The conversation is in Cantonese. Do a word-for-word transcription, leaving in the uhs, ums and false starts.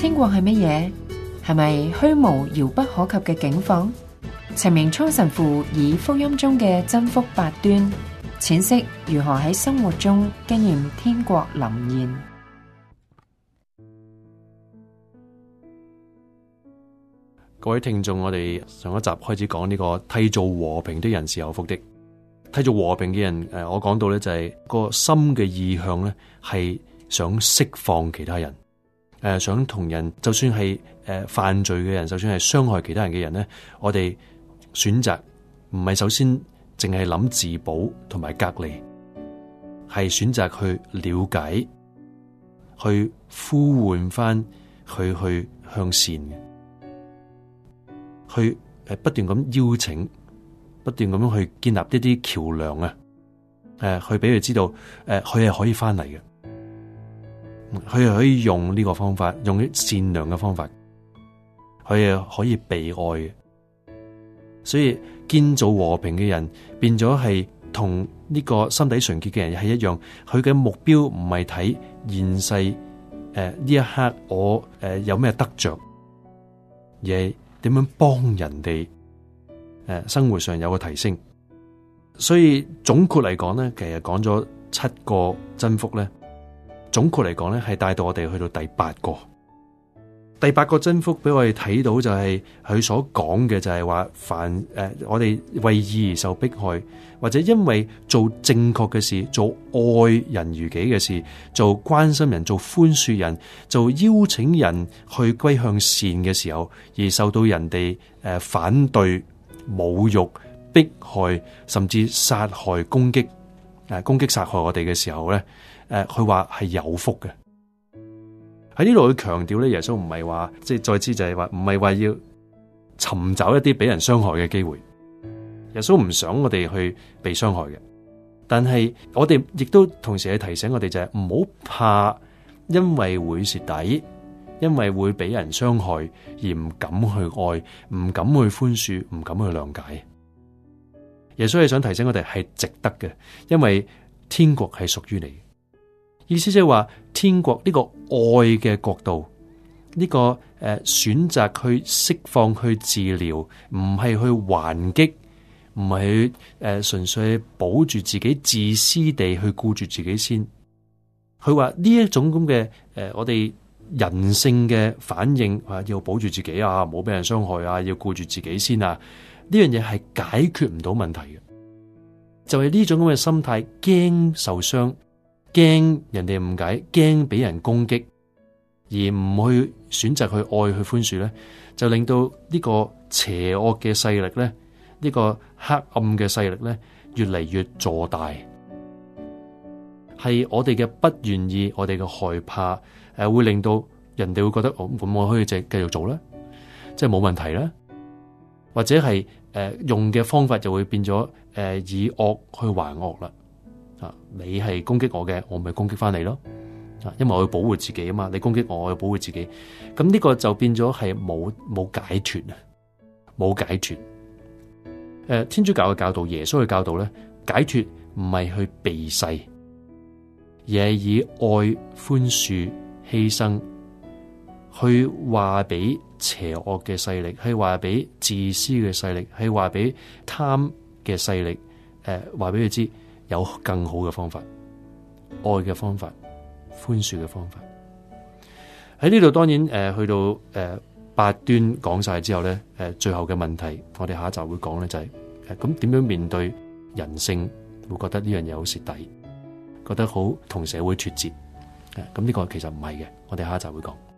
天國係乜嘢？係咪虛無遙不可及嘅境況？陳明聰神父以福音中嘅真福八端，闡釋如何喺生活中經驗天國臨現。 各位聽眾，我哋上一集開始講呢個締造和平的人是有福的。締造和平嘅人，誒，我講到咧就係個心嘅意向咧，係想釋放其他人，誒，想同人，就算係誒犯罪嘅人，就算係傷害其他人嘅人咧，我哋選擇唔係首先淨係諗自保同埋隔離，係選擇去了解，去呼喚翻佢去向善嘅。去誒不斷咁邀請，不斷咁樣去建立一啲橋樑啊！誒，去俾佢知道，誒，佢係可以翻嚟嘅，佢係可以用呢個方法，用啲善良嘅方法，佢係可以被愛嘅。所以建造和平嘅人變咗係同呢個心底純潔嘅人係一樣，佢嘅目標唔係睇現世誒呢一刻我誒有咩得着，而係點樣幫人哋誒生活上有個提升。所以總括嚟講咧，其實講咗七個真福咧，總括嚟講咧係帶到我哋去到第八個。第八個真福俾我哋睇到就係佢所講嘅就係話，凡誒、呃、我哋為義而受迫害，或者因為做正確嘅事，做愛人如己嘅事，做關心人，做寬恕人，做邀請人去歸向善嘅時候，而受到人哋誒、呃、反對、侮辱、迫害，甚至殺害、攻擊誒、呃、攻擊殺害我哋嘅時候咧，誒佢話係有福嘅。喺呢度去強調咧，耶穌唔係話，即係再知就係話，唔係話要尋找一啲俾人傷害嘅機會。耶穌唔想我哋去被傷害嘅，但係我哋亦都同時去提醒我哋就係唔好怕，因為會蝕底，因為會俾人傷害而唔敢去愛，唔敢去寬恕，唔敢去諒解。耶穌係想提醒我哋係值得嘅，因為天國係屬於你。意思即係話，天國呢個愛嘅國度，呢、這個誒、呃、選擇去釋放、去治療，唔係去還擊，唔係去誒純粹保住自己自私地去顧住自己先。佢話呢一種咁嘅誒，我哋人性嘅反應，話要保住自己啊，唔好俾人傷害啊，要顧住自己先啊，呢樣嘢係解決唔到問題嘅。就係、是、呢種咁嘅心態，驚受傷。驚人哋誤解，驚俾人攻擊，而唔去選擇去愛去寬恕咧，就令到呢個邪惡嘅勢力咧，呢個黑暗嘅勢力咧，越嚟越坐大。係我哋嘅不願意，我哋嘅害怕，誒會令到人哋會覺得，哦，咁我可以繼繼續做啦，即係冇問題啦。或者係誒用嘅方法就會變咗誒以惡去還惡啦。啊！你係攻擊我嘅，我咪攻擊翻你咯。啊，因為我要保護自己啊嘛，你攻擊我，我要保護自己。咁呢個就變咗係冇冇解脫啊，冇解脫。誒、呃，天主教嘅教導，耶穌嘅教導咧，解脫唔係去避世，而係以愛、寬恕、犧牲去話俾邪惡嘅勢力，去話俾自私嘅勢力，去話俾貪嘅勢力。誒、呃，話俾佢知。有更好嘅方法，愛嘅方法，寬恕嘅方法。喺呢度當然誒、呃，去到誒、呃、八端講晒之後咧，誒、呃、最後嘅問題，我哋下一集會講咧就係誒咁點樣面對人性會覺得呢樣嘢好蝕底，覺得好同社會脫節。誒咁呢個其實唔係嘅，我哋下一集會講。